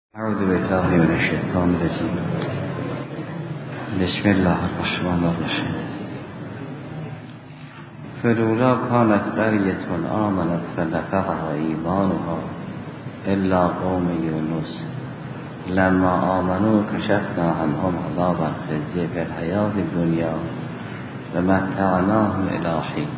اعوذ بالله من الشیطان الرجیم. بسم الله الرحمن الرحیم. فلولا كانت قرية آمنت فنفعها ایمانها الا قوم یونس لما آمنوا کشفنا عنهم عذاب الخزي في الحیاة الدنیا و متعناهم الی حین.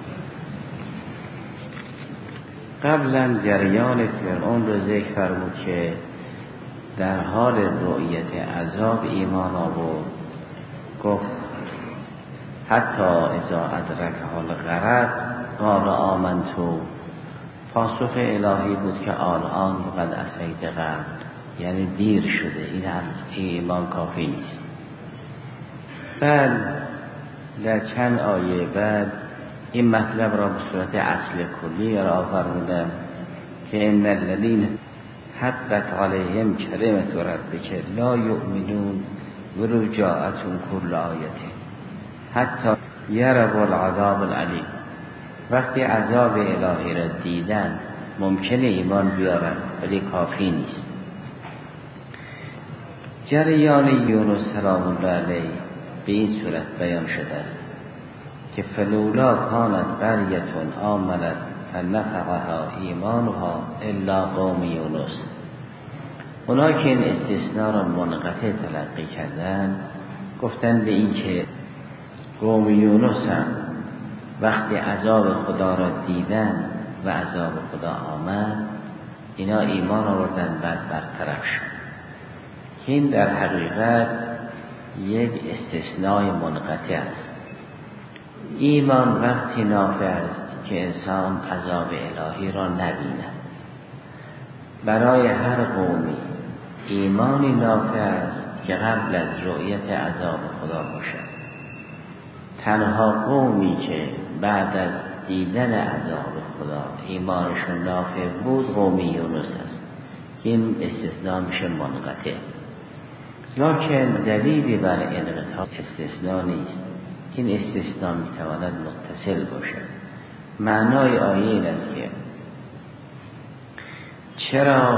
قبلا جریان فرعون رو ذکر فرمود که در حال رؤیت عذاب ایمان آورد. گفت حتی اذا ادرکه الغرق قال آمنتو. پاسخ الهی بود که الان قد عصیت قبل، یعنی دیر شده، این ایمان کافی نیست. بعد در چند آیه بعد این مطلب را به صورت اصل کلی را فرمودم که ان الذین حقت علیهم کلمة ربک لا یؤمنون ولو جاءتهم کل آیة حتی یروا العذاب العلیم. وقتی عذاب الهی را دیدن ممکنه ایمان بیارن ولی کافی نیست. جریان یونس سلام الله علیه به این صورت بیان شده که فلولا کانت قریة آمنت فنفعها ایمانها الا قوم یونس. اونا که این استثناء را منقطع تلقی کردن گفتن به این که قوم یونس هم وقتی عذاب خدا را دیدن و عذاب خدا آمد اینا ایمان آوردن، بعد برطرف شد. این در حقیقت یک استثناء منقطع است. ایمان وقتی نافع است که انسان عذاب الهی را نبیند. برای هر قومی ایمانی نافع است که قبل از رؤیت عذاب خدا باشد. تنها قومی که بعد از دیدن عذاب خدا ایمانشون نافع بود قوم یونس است. این استثناء میشه منقطع، لکن دلیلی بر انقطاع استثناء نیست. این استثناء میتواند متصل باشد. معنای آیه این است که چرا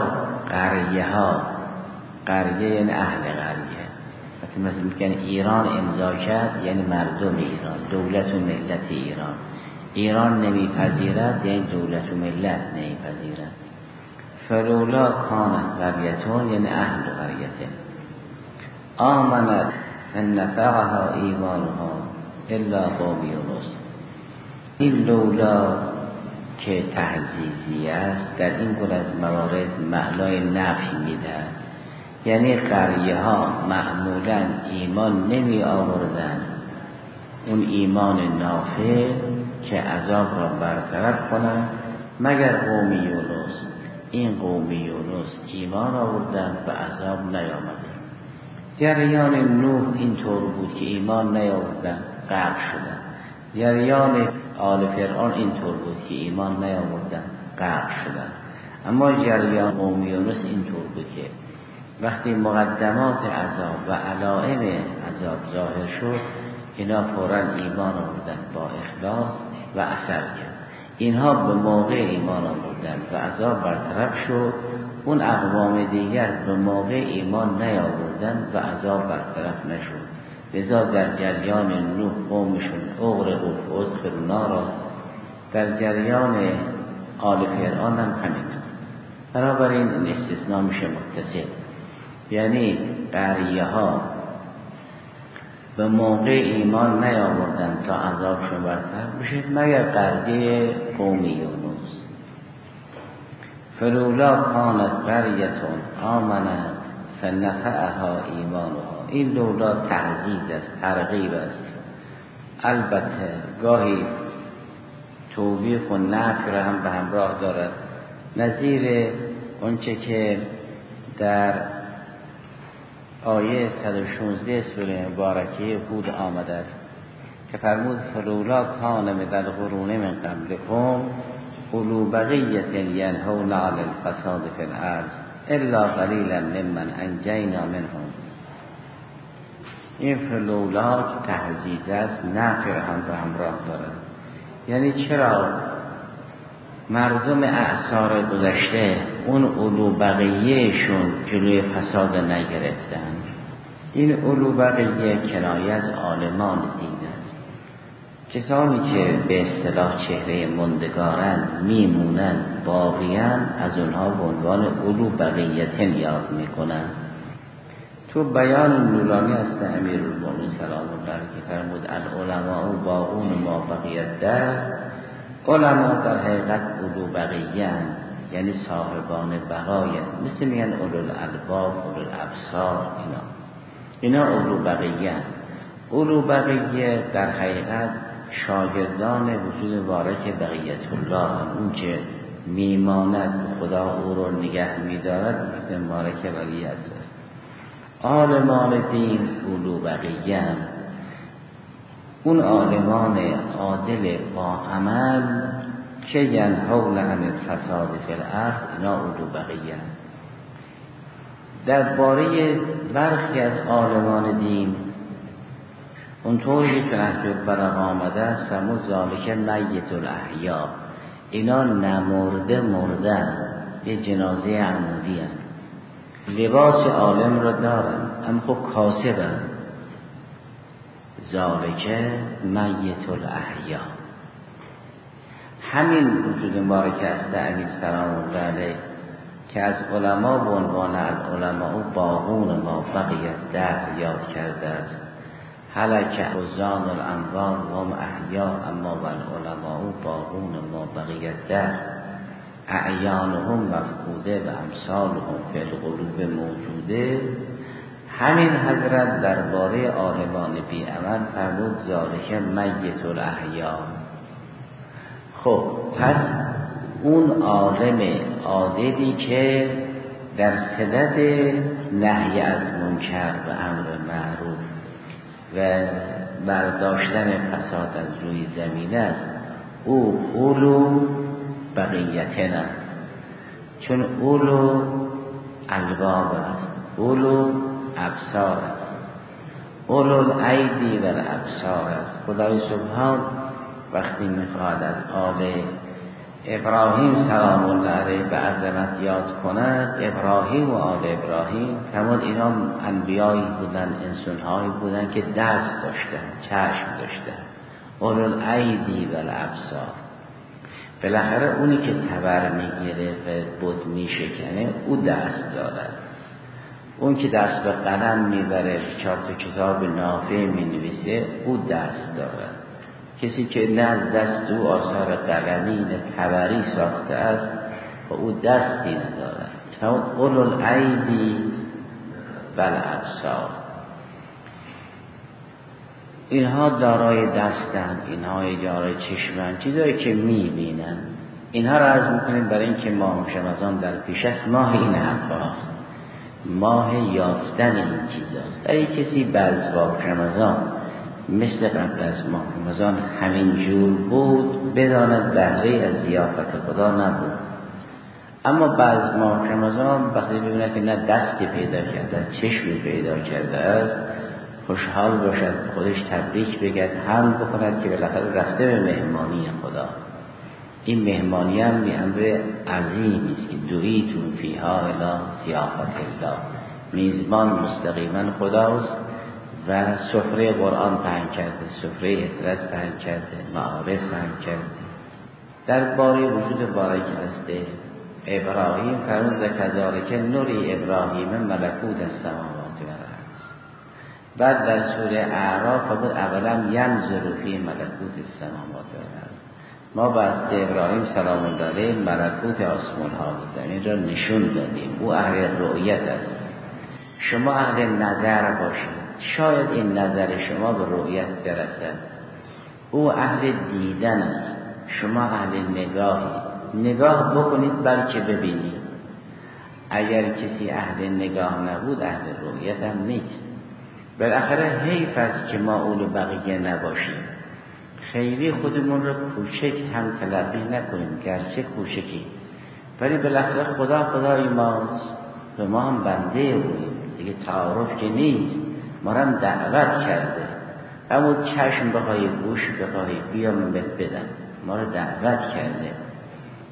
قریه یعنی اهل قریه، وقتی مثلا میگن ایران امضا کرد یعنی مردم ایران، دولت و ملت ایران. ایران نمیپذیرد یعنی دولت و ملت نمیپذیرد. فلولا کانت قریة یعنی اهل قریة آمنت فنفعها ایمانها الا قوم یونس. این لولا که تحزیزی است در این گونه از موارد معنای نفی میدهد، یعنی قریه ها معمولا ایمان نمی آوردن، اون ایمان نافع که عذاب را برطرف کنند، مگر قوم یونس. این قوم یونس ایمان آوردن و عذاب نیامده. جریان نوح اینطور بود که ایمان نیاوردن، غرق شدن. جریان آل فرعون اینطور بود که ایمان نیاوردن، غرق شدن. اما جریان قوم یونس اینطور بود که وقتی مقدمات عذاب و علائم عذاب ظاهر شد اینا فوراً ایمان آوردن با اخلاص و اثر کرد. اینها به موقع ایمان آوردن و عذاب برطرف شد. اون اقوام دیگر به موقع ایمان نیاوردن و عذاب برطرف نشد. لذا در جریان نوح قومشون اغرقوا فادخلوا نارا، در جریان آل فرعون هم همینطور. بنابراین این استثناء میشه متصل، یعنی قریه ها به موقع ایمان نیاوردن تا عذابشون برطرف بشه مگر قریه قوم یونس. فلولا کانت قریة آمنت فنفعها ایمانها. این لولا تعزیز است، ترغیب است. البته گاهی توبیخ و نفی را هم به همراه دارد، نظیر اونچه که در آیه 116 سوره مبارکه هود آمده است که فرمود فلولا کان من القرون من قبلکم اولو بقیة ینهون عن الفساد فی الارض الا قلیلا ممن انجینا منهم. این فلولا که تحزیز است، نفی را هم به همراه دارد. یعنی چرا مردم اعصار گذشته اون علو بقیهشون جلوی فساد نگرفتن. این علو بقیه کنایه از عالمان دین است. کسانی که به اصطلاح چهره مندگارن، میمونن، باقیان، از اونها به عنوان علو بقیتن یاد میکنن. تو بیان نورانی است امیرالمومنین سلام الله علیه که فرمود العلماء باقون ما بقیت در، علما در حقیقت علو بقیه‌اند، یعنی صاحبان بقایت، مثل میگن اولو الالباب، اولو الابصار، اینا علو بقیه‌اند. علو بقیه در حقیقت شاگردان وجود بارک بقیت الله، اون که میماند خدا او رو نگه میدارد وجود بارک بقیت است. عالمان دین علو بقیه‌اند. اون عالمان عادل با عمل که ینهون عن الفساد فی الارض، اینا علو بقیه‌اند. درباره برخی از عالمان دین اونطوری که نهج البلاغه آمده است فرمود ذالک میت الاحیا، اینا نمرده مردن، یه جنازه عمودی هست. لباس عالم را دارن اما خب کاسبن. ذالک میت الاحیا. همین وجود مبارک است علی سلام الله علیه که از علما به عنوان العلماء باقون ما بقیت در یاد کرده است. هلک حزان الاموال و هم احیا، اما والعلماء باقون ما بقیت در، اعیانهم مفقوده و امثالهم فی القلوب موجوده. همین حضرت درباره عالمان بی عمل فرمود ذالک میت الاحیا. خب پس اون عالم عادلی که در صدد نهی از منکر و امر معروف و برداشتن فساد از روی زمین است، او اولو بقیتن است، چون اولو الباب است، اولو ابصار است، اولو الایدی و الابصار است. خدای سبحان وقتی میخواد از آل ابراهیم سلام الله علیه به عظمت یاد کند، ابراهیم و آل ابراهیم فرمود اینا انبیایی بودن، انسانهایی بودن که دست داشتن، چشم داشتن، اولو الایدی و الابصار. بالاخره اونی که تبر میگیره و بت میشکنه او دست دارد. اون که دست به قلم میبره، 4 کتاب نافع مینویسه، او دست دارد. کسی که نه از دست او آثار قلمی نه تبری ساخته است و او دستی ندارد. تا اولو الایدی و الابصار، اینها دارای دستن، اینها دارای چشمن، چیزایی که میبینن. اینها را عرض میکنیم برای اینکه ماه رمضان در پیش است. ماه این حرفاست، ماه یافتن این چیزاست. اگه کسی بعد ماه رمضان مثل قبل از ماه رمضان همین جور بود، بداند بهره از ضیافت خدا نبود. اما بعد ماه رمضان وقتی ببینه که نه دستی پیدا کرده، چشمی پیدا کرده است، خوشحال باشد، خودش تبریک بگد، حمد بکند که بالاخره رفته به مهمانی خدا. این مهمانی هم به امر عظیمی است که دعیتون فیها الی ضیافت الله. میزبان مستقیما خداست و سفره قرآن پهن کرده، سفره عطرت پهن کرده، معارف پهن کرده. درباره وجود بارک است ابراهیم فرمود و کذالک نوری ابراهیم ملکوت السماوات و الارض. بعد در سوره اعراف فرمود اولا ینظر فی ملکوت السماوات و الارض. ما بعد ابراهیم سلام الله علیه ملکوت آسمان ها و زمین را نشون دادیم. او اهل رؤیت است، شما اهل نظر باشید، شاید این نظر شما به رؤیت برسد. او اهل دیدن است، شما اهل نگاهی، نگاه بکنید بلکه ببینید. اگر کسی اهل نگاه نبود اهل رؤیت هم نیست. بالاخره حیف است که ما اولو بقیه نباشیم، خیلی خودمون رو کوچک هم تلقی نکنیم، گرچه کوچکی، ولی بالاخره خدا خدای ماست و ما هم بنده اویم دیگه. تعارف که نیست، ما رو هم دعوت کرده. اما چشم بخوای، گوش بخوای، بیا من بهت بدم، ما رو دعوت کرده.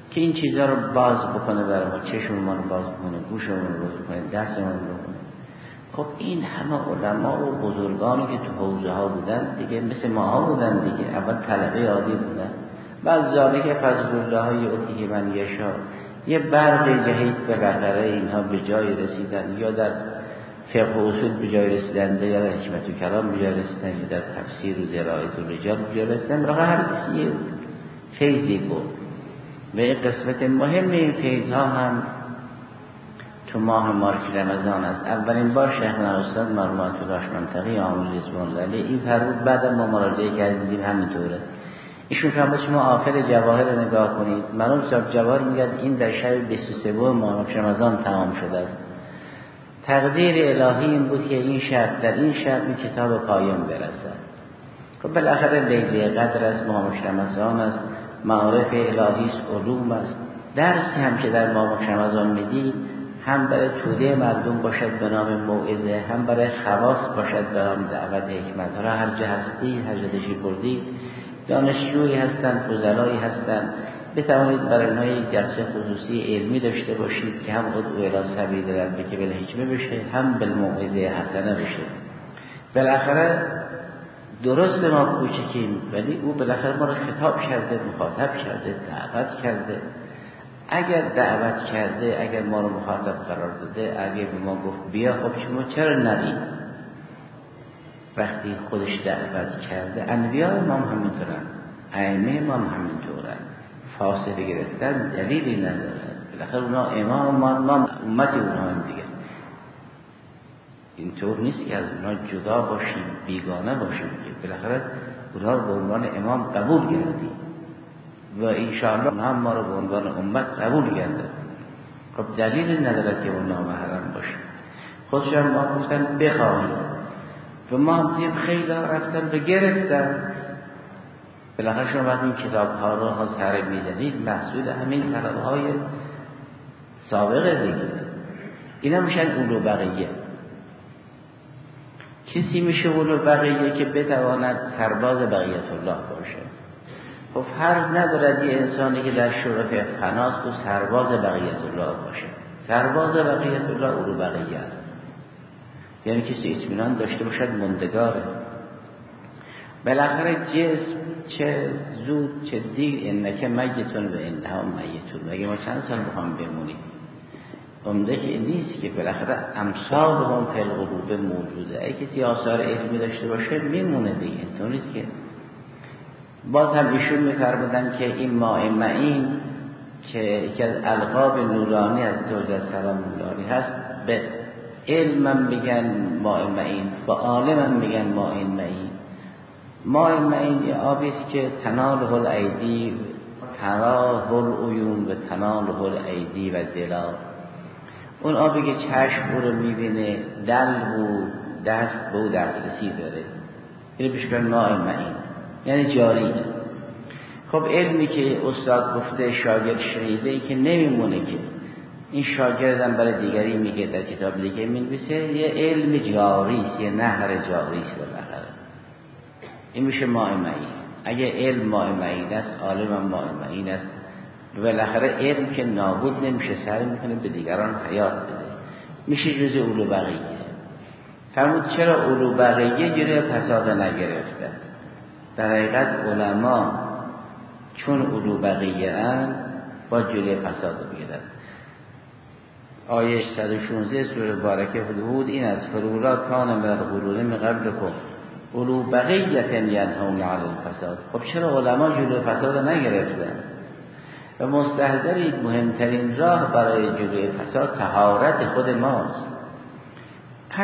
که این چیزها رو باز بکنه برای ما، چشممون رو باز بکنه، گوشمون رو باز بکنه، دستمون رو بکنه. خب این همه علما و بزرگانی که تو حوزه ها بودن دیگه مثل ما بودن دیگه، اول طلبه عادی بودن، بعد ذالک فضل الله یؤتیه من یشاء، یه برق جهید بالاخره اینها به جای رسیدن، یا در فقه و اصول به جای رسیدن، یا در حکمت و کلام به جای رسیدن، یا در تفسیر و ذرائع الرجال به جای رسیدن. برای هر کسی فیضی بود. به قسمت مهم این فیضها هم تو ماه مارک رمضان است. اولین بار شیخنا استاد مرحوم الله منطقی عامل رضوان الله علیه این فرمود، بعد ما مراجعه کردیم همینطوره. ایشون فرمود شما آخر جواهر رو نگاه کنید، مرحوم صاحب جواهر میگه این در شب 23 ماه رمضان تمام شده است. تقدیر الهی این بود که این شب در این شب این کتاب پایان برسد. خب بالاخره لیله قدر است، ماه رمضان است، معارف الهی است، علوم است. درسی هم که در ماه رمضان میدی هم برای توده مردم باشد به نام موعظه، هم برای خواص باشد به نام دعوت حکمت. را هر جا هستی، هر جا دشی بردی، دانشجویی هستند، فضلایی هستند، بتوانید برای اینها یک جلسه خصوصی علمی داشته باشید که هم ادعو الی سبیل ربک بالحکمه بشه، هم بالموعظه حسنه بشه. بالاخره درست ما کوچکیم، ولی او بالاخره ما رو خطاب کرده، مخاطب کرده، دعوت کرده. اگر دعوت کرده، اگر ما رو مخاطب قرار داده، اگر به ما گفت بیا، خب شما چرا نرید؟ وقتی خودش دعوت کرده، انبیاء ما همینطورن، ائمه ما همینطورن، فاصله گرفتن دلیلی نداره. بالاخره اونا امام ما امتی اونا هم دیگه. اینطور نیست که از اونا جدا باشیم، بیگانه باشیم، که بالاخره اونا رو به عنوان امام قبول کردیم و انشاءالله اونا هم ما رو به عنوان امت قبول کرده. خب دلیلی نداره که اونا محرم باشیم. خودشان ما گفتن بخواهیم و ما هم دیم خیلی رفتن و گرفتن. بالاخره شما باید این کتاب ها رو ها سر میزنید، محصول همین طلب های سابقه دیگه. اینا میشن اولو بقیه. کسی میشه اولو بقیه که بتواند سرباز بقیت الله باشه. خب فرض ندارد یه انسانی که در شرف فناست و سرباز بقیت الله باشه. سرباز بقیت الله اولو بقیه، یعنی کسی اطمینان داشته باشد مندگاره. بالاخره جسم چه زود چه دیر انکه میتون و انها میتون. اگه ما چند سال بخوام بمونیم، عمده که نیست که بالاخره امثال هم فی القلوب موجوده. اگه کسی آثار علمی داشته باشه میمونه دیگه. اینطور نیست که باز هم ایشون میفرمودن که این ماء معین که یکی از القاب نورانی از زوجه سلام الله هست، به علمم بگن ماء معین، با عالمم میگن ماء معین. ماء معین یه آبی است که تناله الایدی، تراه العیون و تناله الایدی و دلا. اون آبی که چشم او رو میبینه، دل و دست به او دسترسی داره، اینو بهش میگن ماء معین، یعنی جاری. خب علمی که استاد گفته شاگرد شنیده، ای که نمیمونه که این شاگردم برای دیگری میگه، در کتاب دیگه مینویسه، یه علم جاری است، یه نهر جاری است. بالاخره این میشه ماء معین. اگه علم ماء معین است، عالم هم ماء معین است، بالاخره علم که نابود نمیشه، سعی میکنه به دیگران حیات بده، میشه جز اولو بقیه. فرمود چرا اولو بقیه جلوی فساد نگرفته؟ در حقیقت علما چون اولو بقیه ان با جلوی فساد بگیرن. آیه 116 سوره بارکه هود این از فلولا کان من القرون من قبلکم اولو بقیه ینهون عن الفساد. خب چرا علما جلوی فساد نگرفتن؟ و مستحضرید مهمترین راه برای جلوی فساد طهارت خود ماست. 5%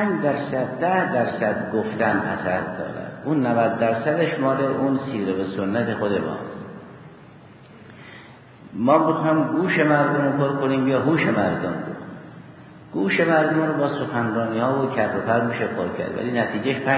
10% گفتن اثر داره، اون 90% مال اون سیره و سنت خود ماست. ما بخوام گوش مردم رو پر کنیم یا هوش مردم رو؟ گوش مردم رو با سخنرانی ها و کر و فر میشه پر کرد، ولی نتیجهش 5%.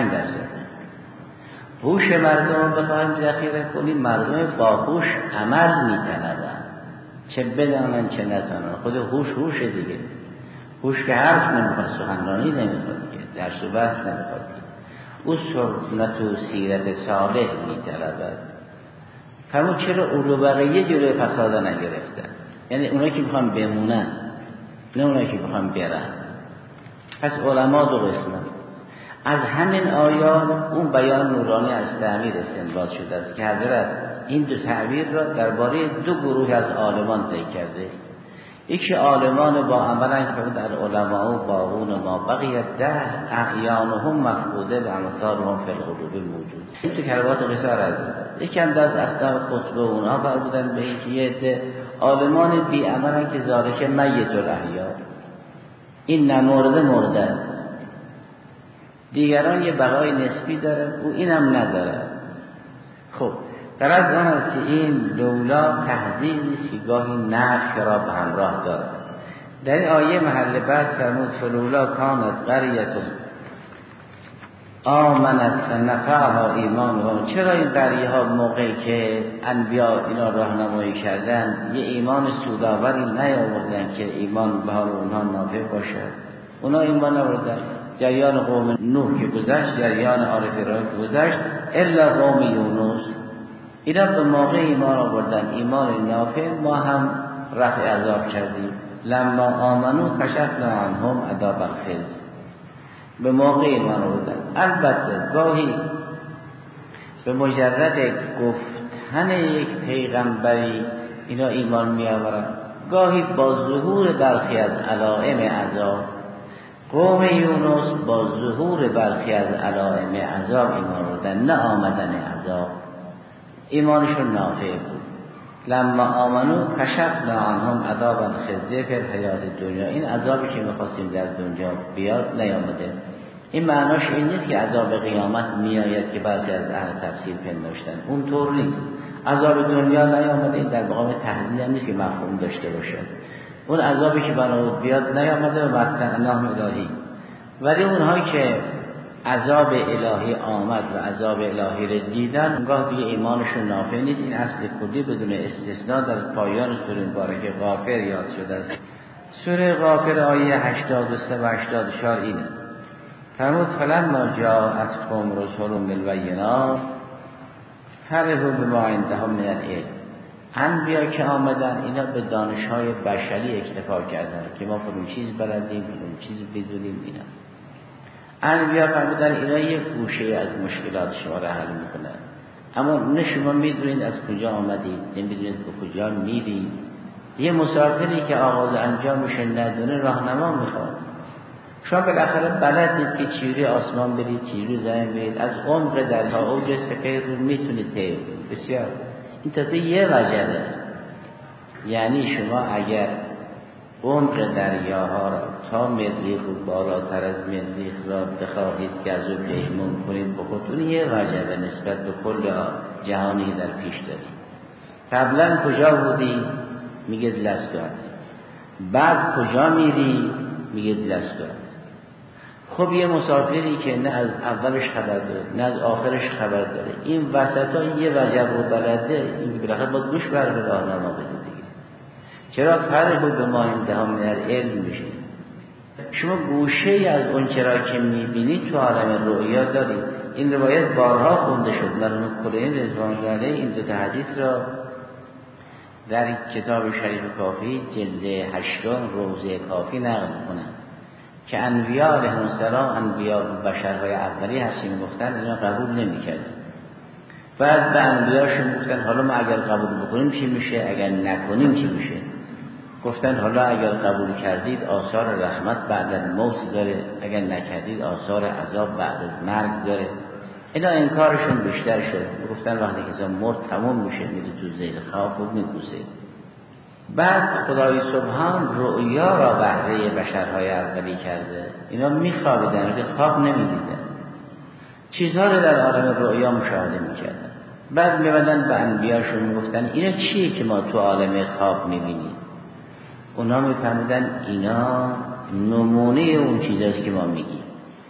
هوش مردم رو بخوایم ذخیره کنیم، مردم باهوش عمل میطلبن، چه بدانن چه نتانن. خود هوش دیگه. هوش که حرف نمیخواد، سخنرانی نمیخواد، درس و بحث نمیخواد، او سنت و سیرت صالح میطلبد. فرمود چرا اولو بقیه جلوی فساد نگرفتن؟ یعنی اونایی که میخوان بمونن، نه اونایی که میخوان برن. پس علما دو قسمن. از همین آیات اون بیان نورانی از تعبیر استنباط شده است که حضرت این دو تعبیر را درباره دو گروه از عالمان ذکر کرده. یکی عالمان با عملن که در علما و باقون و ما بقیت ده اعیانهم مفقوده و امثالهم فی القلوب الموجود. این تو کلمات قصار از یکی هم از اصناف خطبه اونها فرمودن به اینکه یه عده عالمان بی عملن که ذالک میت الاحیا، این نمورده مرده، دیگران یه بقای نسبی داره او اینم نداره. خب در از آن است که این دولا تحضیری است که گاهی نفی را به همراه داره. در این آیه محل بعد فرمود فلولا کانت قریة آمنت فنفعها ایمانها. چرا این قریه ها موقعی که انبیا اینا راهنمایی کردن یه ایمان سودآوری نیاوردن که ایمان به حال اونها نافع باشه؟ اونا ایمان ناوردن. جریان قوم نوح که گذشت، جریان عارف ابراهیم که گذشت، الا قوم یونس، اینا به موقع ایمان آوردن، ایمان نافع. ما هم رفع عذاب کردیم. لما آمنو کشفنا عنهم عذاب الخزي، به موقع ایمان آوردن. البته گاهی به مجرد گفتن یک پیغمبری اینا ایمان می آورن، گاهی با ظهور برخی از علائم عذاب. قوم یونس با ظهور برخی از علائم عذاب ایمان آوردن، نه آمدن عذاب. ایمانشون نافع بود. لما آمنو کشفنا عنهم عذاب الخزي فی الحیات الدنیا. این عذابی که می‌خواستیم در دنیا بیاد نیامده. این معناش این نیست که عذاب قیامت میآید که بعضی از اهل تفسیر پنداشتن، اون طور نیست. عذاب دنیا نیامده، این در مقام تهدید نیست که مفهوم داشته باشه. اون عذابی که بنا بیاد نیامده و متعناهم الهی. ولی اونهایی که عذاب الهی آمد و عذاب الهی رو دیدن، اونگاه دیگه ایمانشون نافع نیست. این اصل کلی بدون استثناء در پایان سوره مبارکه غافر یاد شده است. سوره غافر آیه 83 و 84 اینه. فرمود فلما جاءتهم رسلهم بالبینات فرحوا بما عندهم من العلم. انبیا که آمدن اینا به دانش‌های بشری اکتفا کردن که ما فلان چیز بلدیم، فلان چیز بدونیم. اینا انبیا فرمودن اینا یک گوشه از مشکلات شما را حل میکنن، اما نه شما میدونید از کجا آمدید، نمیدونید به کجا میرید. یه مسافری که آغاز انجامش ندونه راهنما میخواد. شما بالاخره بلدید که چجوری آسمان برید، چجوری زمین برید، از عمق دریا اوج سپهر رو میتونید طی کنید. بسیار این تازه یه وجهه. یعنی شما اگر عمق دریاها را تا مریخ و بالاتر از مریخ را بخواهید گزو پیمون کنید، به خودتون یه وجهه نسبت به کل جهانی در پیش دارید. قبلا کجا بودی؟ میگه لستوات. بعد کجا میری؟ میگه لستوات. خب یه مسافری که نه از اولش خبر داره نه از آخرش خبر داره، این وسط ها یه وجب رو بلده، این بالاخره باید گوش بر به راهنما بده دیگه. چرا فرق به ما امتحان من علم میشه؟ شما گوشه از اون چرا که میبینید تو عالم رؤیا دارید. این روایت بارها خونده شد. مرحوم کلینی رضوان الله علیه این دو تا حدیث را در کتاب شریف کافی جلد 8 روضه کافی نقل میکنن که انبیا علیهم السلام، انبیا بشرهای اولی هستیم گفتن، اینا قبول نمی‌کردن. بعد به انبیاشون گفتن حالا ما اگر قبول بکنیم چی میشه، اگر نکنیم چی میشه؟ گفتن حالا اگر قبول کردید آثار رحمت بعد از موت داره، اگر نکردید آثار عذاب بعد از مرگ داره. اینا انکارشون بیشتر شد. گفتن وقتی که مرد تمام میشه، میره تو زیر خواب و میپوسه. بعد خدای سبحان رؤیا را بهره بشرهای اولی کرده. اینا میخوابیدن که خواب نمیدیدن، چیزها رو در عالم رؤیا مشاهده میکردن. بعد میبندن به انبیاشون میگفتن اینا چیه که ما تو عالم خواب میبینیم؟ اونا میفهمیدن اینا نمونه اون چیزاست که ما میگیم.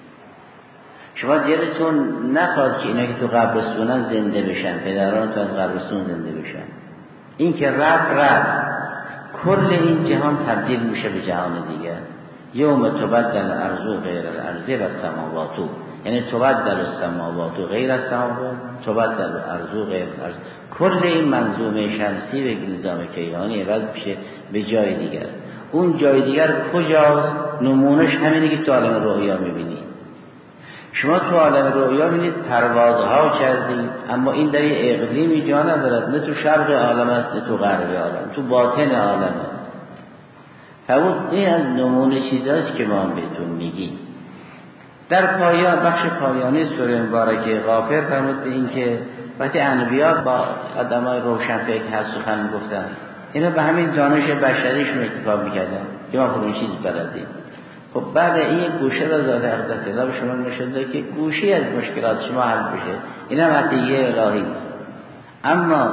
شما دلتون نخواد که اینا که تو قبرستونن زنده بشن، پدران تو از قبرستون زنده بشن. این که رفت کل این جهان تبدیل میشه به جهان دیگه. یوم تبدل الارض غیر الارض و السماوات. یعنی تبدل السماوات و غیر السماوات، تبدل الارض و غیر الارض. کل این منظومه شمسی به نظام کیهانی عوض میشه به جای دیگر. اون جای دیگر کجاست؟ نمونش همینه که تو عالم رؤیا میبینی. شما تو عالم رؤیا میبینید پروازها کردید، اما این در یه اقلیمی جا ندارد، نه تو شرق عالم است نه تو غرب عالم، تو باطن عالم است. فرمود این از نمونه چیزاست که ما بهتون میگیم. در پایان بخش پایانی سوره مبارکه غافر فرمود به این که وقتی انبیا با آدمای روشنفکر هست سخن گفتن، اینا به همین دانش بشریشون اکتفا میکردن که ما خودمون چیز بلدیم. خب بعد این گوشه را ذات اقدس الله به شما نشون داد که گوشی از مشکلات شما حل بشه. این هم عطیه الهی است. اما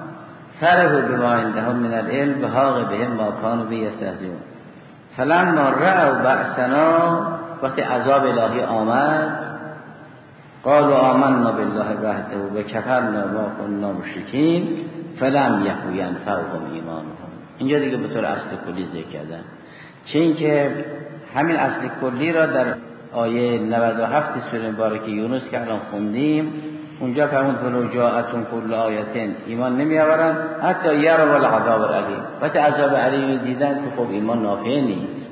فرحوا بما عندهم من العلم وحاق بهم ما كانوا به یستهزئون. فلما رأوا بأسنا، وقتی عذاب الهی آمد، قالوا آمنا بالله وحده و کفرنا ما كنا مشرکین فلم یکن ینفعهم ایمانهم. اینجا دیگه به طور اصل کلی ذکر کردن، چه اینکه همین اصل کلی را در آیه 97 سوره مبارکه یونس که الان خوندیم اونجا فرمود ولو جاءتهم کل آیه، ایمان نمی آورن حتی یروا العذاب العلیم. وقتی عذاب علیم دیدن که خب ایمان نافع نیست.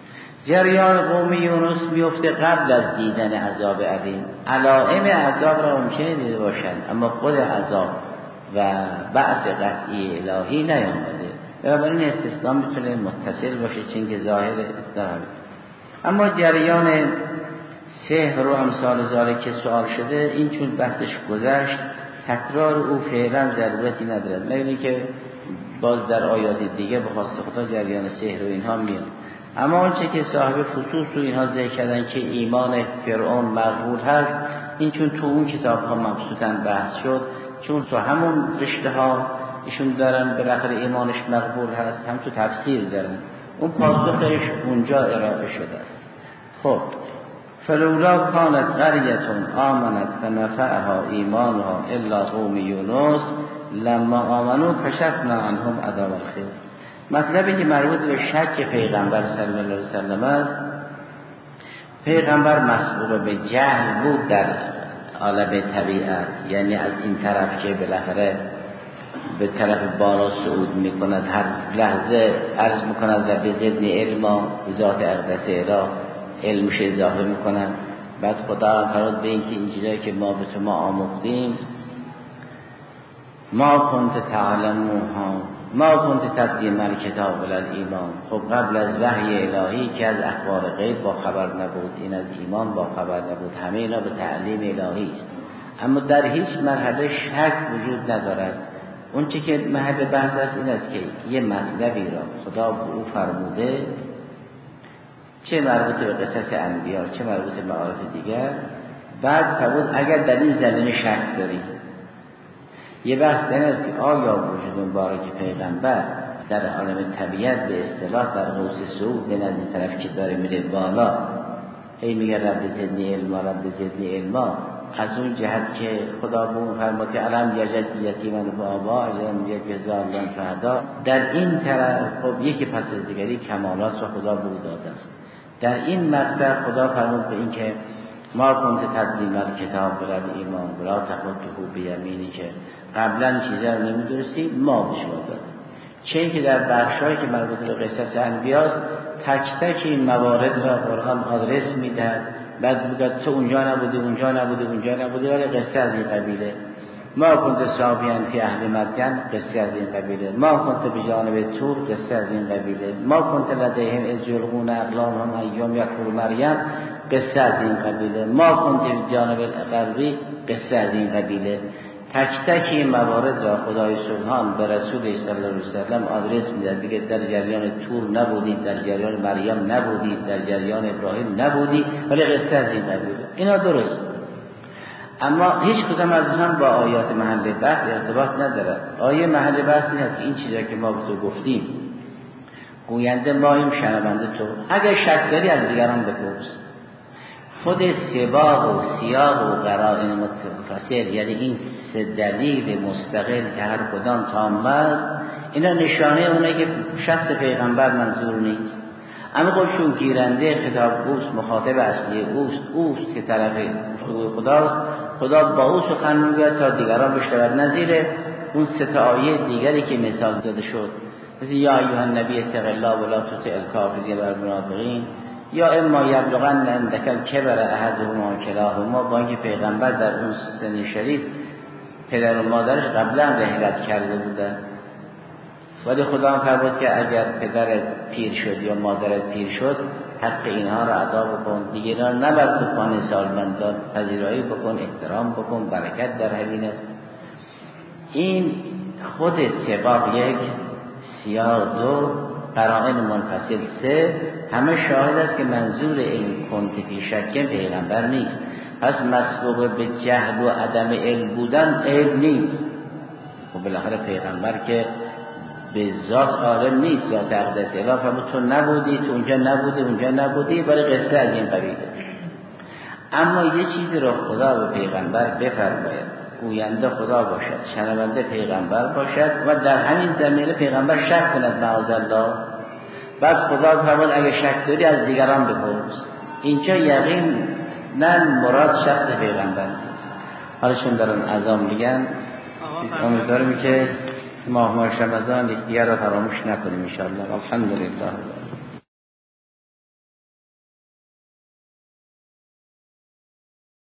جریان قوم یونس میفته قبل از دیدن عذاب علیم. علائم عذاب را ممکنه دیده باشند اما خود عذاب و بعث قطعی الهی نیامده. بنابراین استثناء میتونه متصل باشه چون که ظاهر داره. اما جریان سحر و امثال ذالک که سوال شده، این چون بحثش گذشت تکرار او فعلا ضرورتی نداره. میبینی که باز در آیات دیگه به خواست خدا جریان سحر و اینها میاد. اما آنچه که صاحب فصوص و اینها ذکر کردن که ایمان فرعون مقبول هست، این چون تو اون کتاب ها مبسوطاً بحث شد، چون تو همون رشته ها ایشون دارن بالاخره ایمانش مقبول هست، هم تو تفسیر دارن، اون پاسخش اونجا ارائه شده است. خب فلولا کانت قریة آمنت فنفعها ایمانها الا قوم یونس لما آمنوا کشفنا عنهم عذاب الخزي. مطلبی که مربوط به شک پیغمبر صلی الله علیه وسلم است، پیغمبر مسبوق به جهل بود در عالم طبیعت، یعنی از این طرف که بالاخره به طرف بالا صعود میکند، هر لحظه عرض میکند رب زدنی علما، ذات اقدس اله علمش اضافه میکنند. بعد خدا فراد به این که این چیزایی که ما به شما آموختیم ما کنت تعلموها ما کنت تقدیم الکتاب والایمان. خب قبل از وحی الهی که از اخبار غیب با خبر نبود، این از ایمان با خبر نبود، همه اینا به تعلیم الهی است. اما در هیچ مرحله شک وجود ندارد. اون چه که محل بحث است این است که یه مطلبی را خدا به او فرموده، چه مربوط به قصص انبیا چه مربوط به معارف دیگر، بعد فرمود اگر در این زمینه شک داری. یه بحث این است که آیا وجود مبارک پیغمبر در عالم طبیعت به اصطلاح در قوس صعود به نزد طرف که داره میره بالا، هی میگه رب زدنی علما رب زدنی علما، از اون جهت که خدا به اون فرمود که علم یجد یتیما و آبا علم یجد ظالما فهدا، در این طرف خب یکی پس از دیگری کمالات را خدا به او داده است. در این مقطع خدا فرمود به این که ما کنت تقدیم الکتاب ولی ایمان ولا تخطه بیمینی، که قبلا چیزا رو نمیدونستی ما به شما دادیم. چه که در بخشایی که مربوط به قصص انبیاست تک تک این موارد را قرآن آدرس میدهد، بعد میگه تو اونجا نبودی اونجا نبودی اونجا نبودی، ولی قصه از این قبیله. ما کنت صابیان فی اهل مدین، قصه از این قبیله. ما کنت بجانب طور، قصه از این قبیله. ما کنت لدیهم اذ یلقون اقلامهم ایام یکفر مریم، قصه از این قبیله. ما کنت بجانب غربی، قصه از این قبیله. تک تک این موارد را خدای سبحان به رسول صلی الله علیه وسلم آدرس میده. دیگه در جریان طور نبودید، در جریان مریم نبودید، در جریان ابراهیم نبودید، ولی قصه از این قبیله. اینا درست، اما هیچ کدام از هم با آیات محل بحث ارتباط نداره. آیه محل بحث این است که این چیزا که ما به تو گفتیم گوینده ماییم، شنونده تو. اگر شک داری از دیگران بپرس. خود سباق و سیاق و قرائن متفصل، یعنی این سه دلیل مستقل که هر کدام تام است، اینا نشانه اونه که شخص پیغمبر منظور نیست. اما خودشون گیرنده خطاب اوست، مخاطب اصلی اوست که طرف خداست، خدا با او سخن میگوید تا دیگران بشنوند. نظیر اون 3 آیه دیگری که مثال داده شد، مثل یا ایها النبی اتق الله ولا تطع الکافرین والمنافقین، یا اما یبلغن عندک الکبر احدهما کلاهما، با اینکه پیغمبر در اون سن شریف پدر و مادرش قبلا رحلت کرده بودن، ولی خدا هم فرمود که اگر پدرت پیر شد یا مادرت پیر شد حق اینها را ادا بکن، دیگران نباید بکن، سالمندان پذیرایی بکن، احترام بکن، برکت در همین است. این خود سباق 1، سیاق 2، قرائن منفصل 3 همه شاهد است که منظور این کنت فی شک پیغمبر نیست. پس مسبوق به جهل و عدم علم بودن عیب نیست. و بالاخره پیغمبر که به ذات عالم نیست، ذات اقدس اله، فرمود تو نبودی، تو اونجا نبودی، اونجا نبودی، برای قصه از این قبیله. اما یه چیزی رو خدا به پیغمبر بفرماید، گوینده خدا باشد، شنونده پیغمبر باشد و در همین زمینه پیغمبر شک کند معاذالله. بعد خدا فرمود اگه شک داری از دیگران بپرس. اینجا یقین نه مراد شخص پیغمبر نیست. حالشون دارن اذان میگن، امیدوارم که ماه رمضان یکدیگر را فراموش نکنیم ان شاء الله. الحمدلله.